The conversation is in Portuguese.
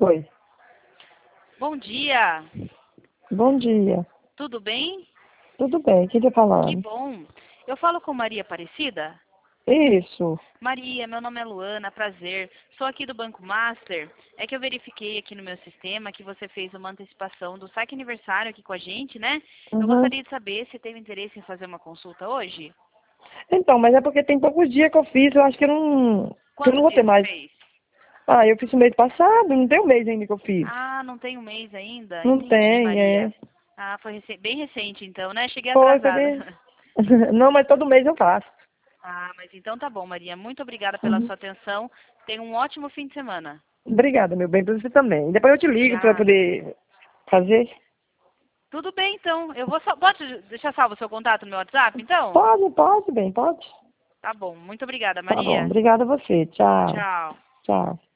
Oi, Bom dia, bom dia. tudo bem? Tudo bem, quem tá Que falando? bom. Eu falo com Maria Aparecida? Isso. Maria, meu nome é Luana, prazer. Sou aqui do Banco Master. É que eu verifiquei aqui no meu sistema que você fez uma antecipação do saque aniversário aqui com a gente, né? Eu Uhum. gostaria de saber se teve interesse em fazer uma consulta hoje. Então, mas é porque tem poucos dias que eu fiz, eu acho que eu não Quantos vou ter dias você mais. fez? Ah, eu fiz o mês passado, não tem um mês ainda que eu fiz. Ah, não tem um mês ainda? Não Entendi, tem, Maria. é. Ah, foi bem recente então, né? Cheguei Foi atrasada. bem. Não, mas todo mês eu faço. Ah, mas então tá bom, Maria. Muito obrigada pela Uhum. sua atenção. Tenha um ótimo fim de semana. Obrigada, meu bem, pra você também. Depois eu te ligo pra Obrigada. poder fazer. Tudo bem, então. Eu vou só. Pode deixar salvo o seu contato no meu WhatsApp, então? Pode, bem, pode. Tá bom. Muito obrigada, Tá bom, Maria. obrigada a você. Tchau, Tchau. tchau.